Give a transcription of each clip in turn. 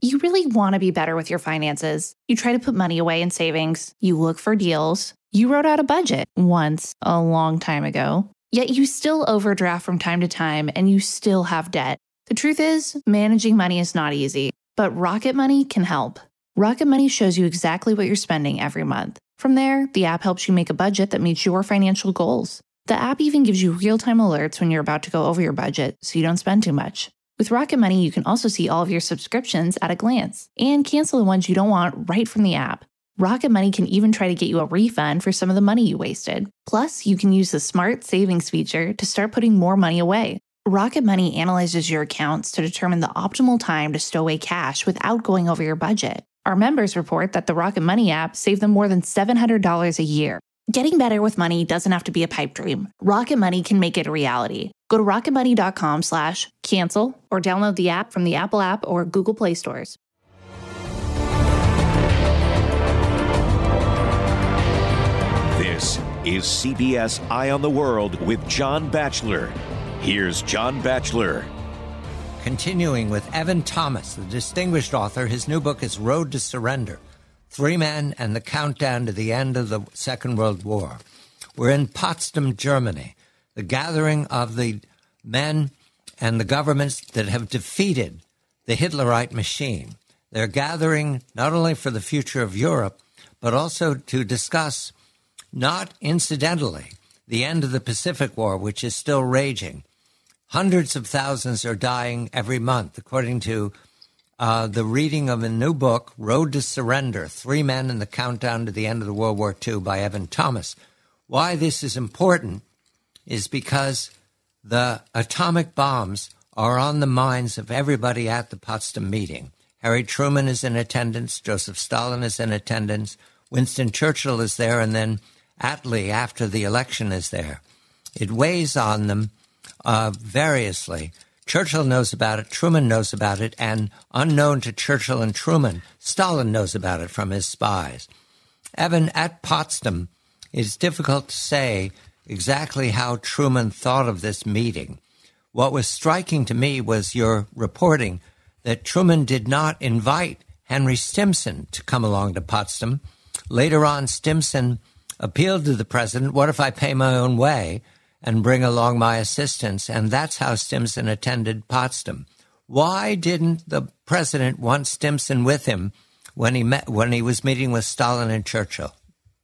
You really want to be better with your finances. You try to put money away in savings. You look for deals. You wrote out a budget once, a long time ago. Yet you still overdraft from time to time and you still have debt. The truth is, managing money is not easy, but Rocket Money can help. Rocket Money shows you exactly what you're spending every month. From there, the app helps you make a budget that meets your financial goals. The app even gives you real-time alerts when you're about to go over your budget so you don't spend too much. With Rocket Money, you can also see all of your subscriptions at a glance and cancel the ones you don't want right from the app. Rocket Money can even try to get you a refund for some of the money you wasted. Plus, you can use the Smart Savings feature to start putting more money away. Rocket Money analyzes your accounts to determine the optimal time to stow away cash without going over your budget. Our members report that the Rocket Money app saved them more than $700 a year. Getting better with money doesn't have to be a pipe dream. Rocket Money can make it a reality. Go to rocketmoney.com/cancel or download the app from the Apple App or Google Play stores. This is CBS Eye on the World with John Batchelor. Here's John Batchelor. Continuing with Evan Thomas, the distinguished author, his new book is Road to Surrender: 3 Men and the Countdown to the End of the Second World War. We're in Potsdam, Germany, the gathering of the men and the governments that have defeated the Hitlerite machine. They're gathering not only for the future of Europe, but also to discuss, not incidentally, the end of the Pacific War, which is still raging. Hundreds of thousands are dying every month, according to the reading of a new book, Road to Surrender: 3 Men and the Countdown to the End of the World War II by Evan Thomas. Why this is important is because the atomic bombs are on the minds of everybody at the Potsdam meeting. Harry Truman is in attendance, Joseph Stalin is in attendance, Winston Churchill is there, and then Attlee, after the election, is there. It weighs on them variously. Churchill knows about it, Truman knows about it, and unknown to Churchill and Truman, Stalin knows about it from his spies. Evan, at Potsdam, it's difficult to say exactly how Truman thought of this meeting. What was striking to me was your reporting that Truman did not invite Henry Stimson to come along to Potsdam. Later on, Stimson appealed to the president, what if I pay my own way and bring along my assistants? And that's how Stimson attended Potsdam. Why didn't the president want Stimson with him when he was meeting with Stalin and Churchill?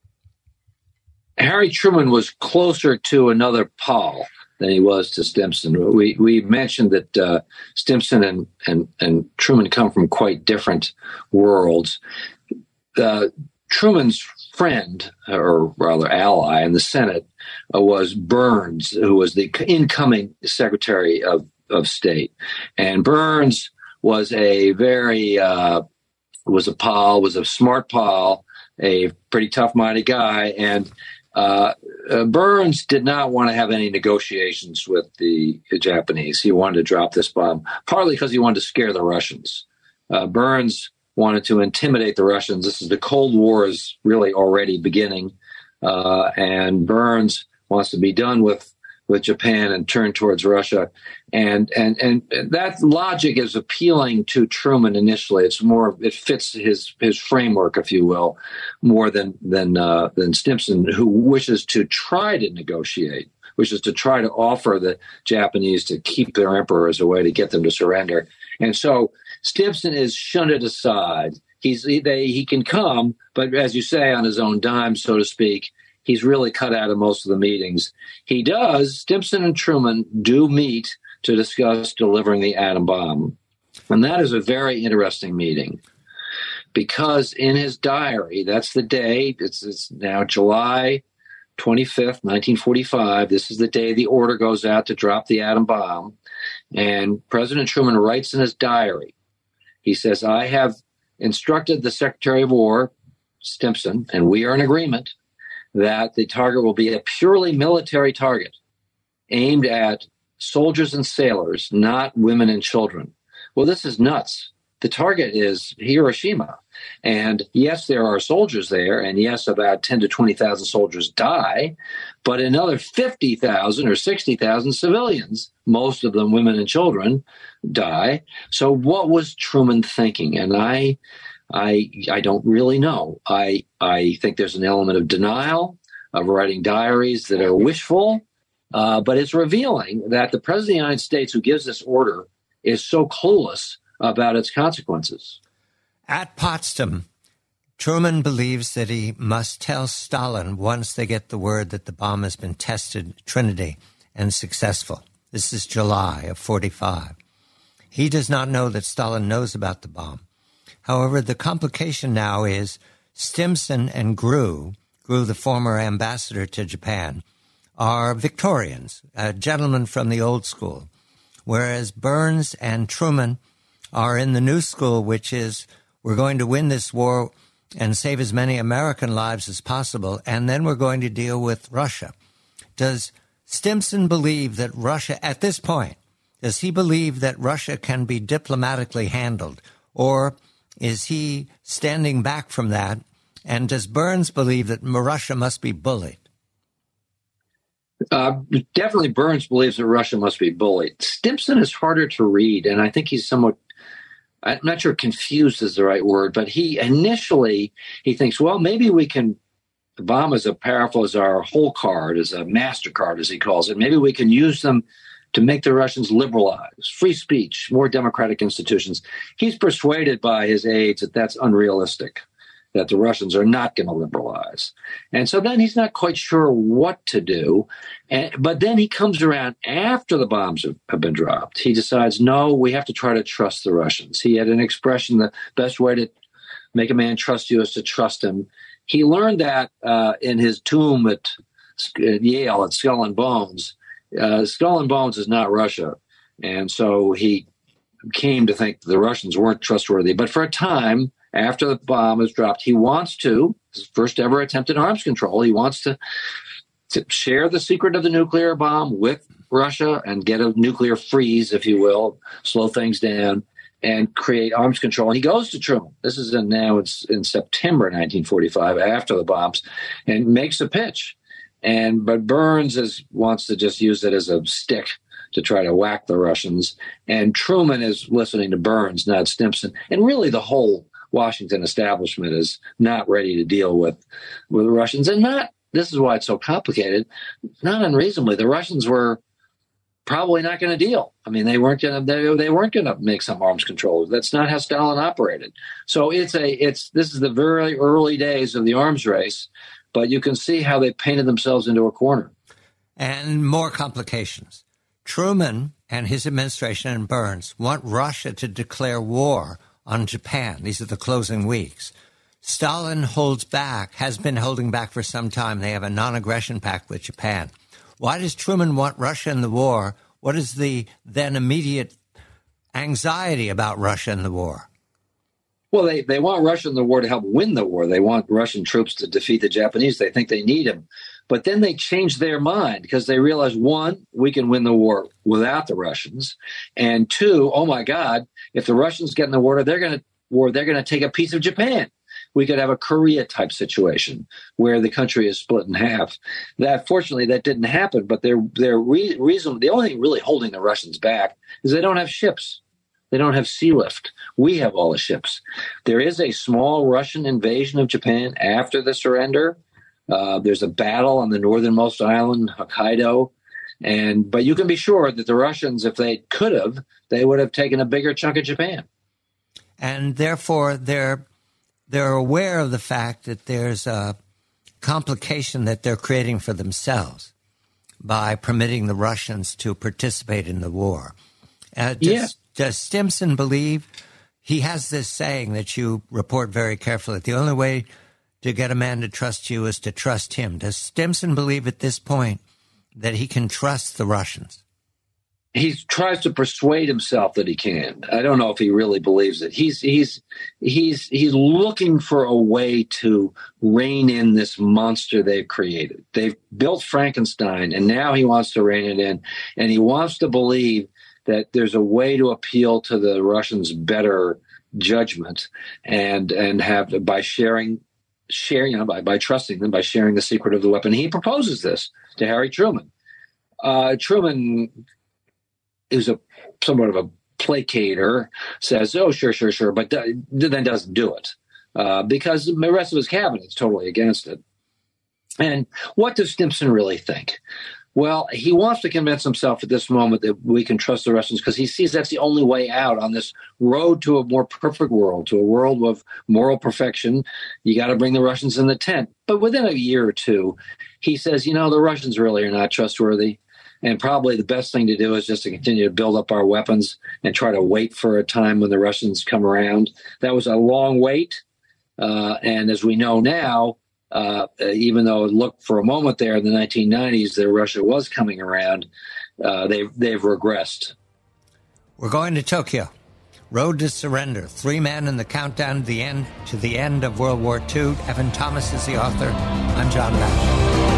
Harry Truman was closer to another Paul than he was to Stimson. We mentioned that Stimson and Truman come from quite different worlds. Truman's friend, or rather ally in the Senate, was Burns, who was the incoming Secretary of State. And Burns was a smart Paul, a pretty tough-minded guy, and Burns did not want to have any negotiations with the Japanese. He wanted to drop this bomb, partly because he wanted to scare the Russians. Burns wanted to intimidate the Russians. The Cold War is really already beginning, and Burns wants to be done with Japan and turn towards Russia. And that logic is appealing to Truman initially. It fits his framework, if you will, more than Stimson, who wishes to try to negotiate, wishes to try to offer the Japanese to keep their emperor as a way to get them to surrender. And so Stimson is shunted aside. He can come, but as you say, on his own dime, so to speak. He's really cut out of most of the meetings. Stimson and Truman do meet to discuss delivering the atom bomb. And that is a very interesting meeting because in his diary, that's the day, it's now July 25th, 1945. This is the day the order goes out to drop the atom bomb. And President Truman writes in his diary, he says, I have instructed the Secretary of War, Stimson, and we are in agreement that the target will be a purely military target aimed at soldiers and sailors, not women and children. Well, this is nuts. The target is Hiroshima. And yes, there are soldiers there. And yes, about 10 to 20,000 soldiers die, but another 50,000 or 60,000 civilians, most of them women and children, die. So what was Truman thinking? And I don't really know. I think there's an element of denial, of writing diaries that are wishful, but it's revealing that the President of the United States who gives this order is so clueless about its consequences. At Potsdam, Truman believes that he must tell Stalin once they get the word that the bomb has been tested at Trinity and successful. This is July of 45. He does not know that Stalin knows about the bomb. However, the complication now is Stimson and Grew, the former ambassador to Japan, are Victorians, gentlemen from the old school, whereas Burns and Truman are in the new school, which is we're going to win this war and save as many American lives as possible, and then we're going to deal with Russia. Does Stimson believe that Russia, at this point, does he believe that Russia can be diplomatically handled, or is he standing back from that? And does Burns believe that Russia must be bullied? Definitely Burns believes that Russia must be bullied. Stimson is harder to read, and I think he's somewhat, I'm not sure confused is the right word, but he thinks, well, maybe we can, the bomb is as powerful as our whole card, as a MasterCard, as he calls it. Maybe we can use them to make the Russians liberalize, free speech, more democratic institutions. He's persuaded by his aides that that's unrealistic, that the Russians are not going to liberalize. And so then he's not quite sure what to do. But then he comes around after the bombs have been dropped. He decides, no, we have to try to trust the Russians. He had an expression, the best way to make a man trust you is to trust him. He learned that in his tomb at Yale at Skull and Bones. Skull and Bones is not Russia. And so he came to think the Russians weren't trustworthy. But for a time, after the bomb is dropped, he wants to, his first ever attempt at arms control, he wants to share the secret of the nuclear bomb with Russia and get a nuclear freeze, if you will, slow things down and create arms control. And he goes to Truman. This is in September 1945, after the bombs, and makes a pitch. But Burns wants to just use it as a stick to try to whack the Russians. And Truman is listening to Burns, not Stimson. And really the whole Washington establishment is not ready to deal with the Russians. And this is why it's so complicated, not unreasonably. The Russians were probably not going to deal. I mean, they weren't going to make some arms control. That's not how Stalin operated. So this is the very early days of the arms race, but you can see how they painted themselves into a corner. And more complications. Truman and his administration and Burns want Russia to declare war on Japan. These are the closing weeks. Stalin has been holding back for some time. They have a non-aggression pact with Japan. Why does Truman want Russia in the war? What is the then immediate anxiety about Russia in the war? Well, they want Russia in the war to help win the war. They want Russian troops to defeat the Japanese. They think they need them. But then they change their mind because they realize, one, we can win the war without the Russians. And two, oh, my God, if the Russians get in the war, they're going to take a piece of Japan. We could have a Korea-type situation where the country is split in half. Fortunately, that didn't happen. But the only thing really holding the Russians back is they don't have ships. They don't have sea lift. We have all the ships. There is a small Russian invasion of Japan after the surrender. There's a battle on the northernmost island, Hokkaido. But you can be sure that the Russians, if they could have, they would have taken a bigger chunk of Japan. And therefore, they're aware of the fact that there's a complication that they're creating for themselves by permitting the Russians to participate in the war. Does Stimson believe, he has this saying that you report very carefully, the only way to get a man to trust you is to trust him. Does Stimson believe at this point that he can trust the Russians? He tries to persuade himself that he can. I don't know if he really believes it. He's looking for a way to rein in this monster they've created. They've built Frankenstein, and now he wants to rein it in. And he wants to believe that there's a way to appeal to the Russians better judgment and have by sharing, by trusting them, by sharing the secret of the weapon. He proposes this to Harry Truman. Truman is somewhat of a placater, says, "Oh, sure," but then doesn't do it because the rest of his cabinet is totally against it. And what does Stimson really think? Well, he wants to convince himself at this moment that we can trust the Russians because he sees that's the only way out on this road to a more perfect world, to a world of moral perfection. You got to bring the Russians in the tent. But within a year or two, he says, the Russians really are not trustworthy. And probably the best thing to do is just to continue to build up our weapons and try to wait for a time when the Russians come around. That was a long wait. And as we know now, even though it looked for a moment there in the 1990s that Russia was coming around, they've regressed. We're going to Tokyo. Road to Surrender. 3 men in the countdown to the end of World War II. Evan Thomas is the author. I'm John Batchelor.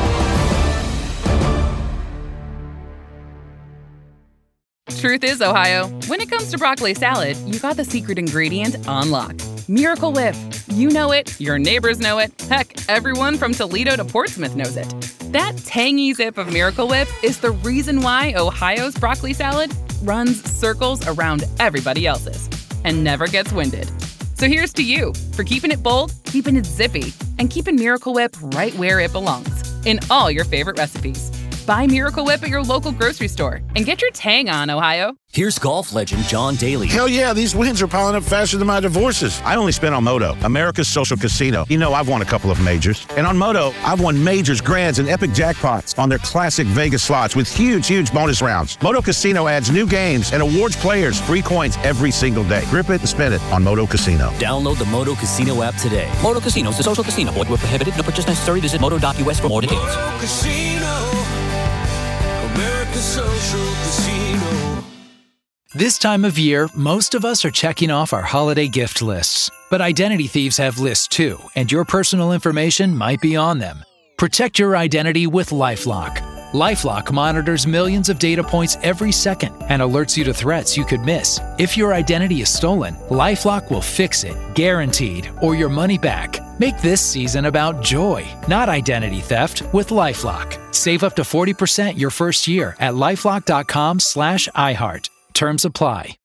Truth is, Ohio, when it comes to broccoli salad, you got the secret ingredient on lock. Miracle Whip. You know it, your neighbors know it, heck, everyone from Toledo to Portsmouth knows it. That tangy zip of Miracle Whip is the reason why Ohio's broccoli salad runs circles around everybody else's and never gets winded. So here's to you for keeping it bold, keeping it zippy, and keeping Miracle Whip right where it belongs, in all your favorite recipes. Buy Miracle Whip at your local grocery store and get your tang on, Ohio. Here's golf legend John Daly. Hell yeah, these wins are piling up faster than my divorces. I only spent on Moto, America's social casino. I've won a couple of majors. And on Moto, I've won majors, grands, and epic jackpots on their classic Vegas slots with huge bonus rounds. Moto Casino adds new games and awards players free coins every single day. Grip it and spin it on Moto Casino. Download the Moto Casino app today. Moto Casino is a social casino. Void where prohibited. No purchase necessary. Visit moto.us for more details. Moto Casino. America's social casino. This time of year, most of us are checking off our holiday gift lists. But identity thieves have lists too, and your personal information might be on them. Protect your identity with LifeLock. LifeLock monitors millions of data points every second and alerts you to threats you could miss. If your identity is stolen, LifeLock will fix it, guaranteed, or your money back. Make this season about joy, not identity theft, with LifeLock. Save up to 40% your first year at LifeLock.com/iHeart. Terms apply.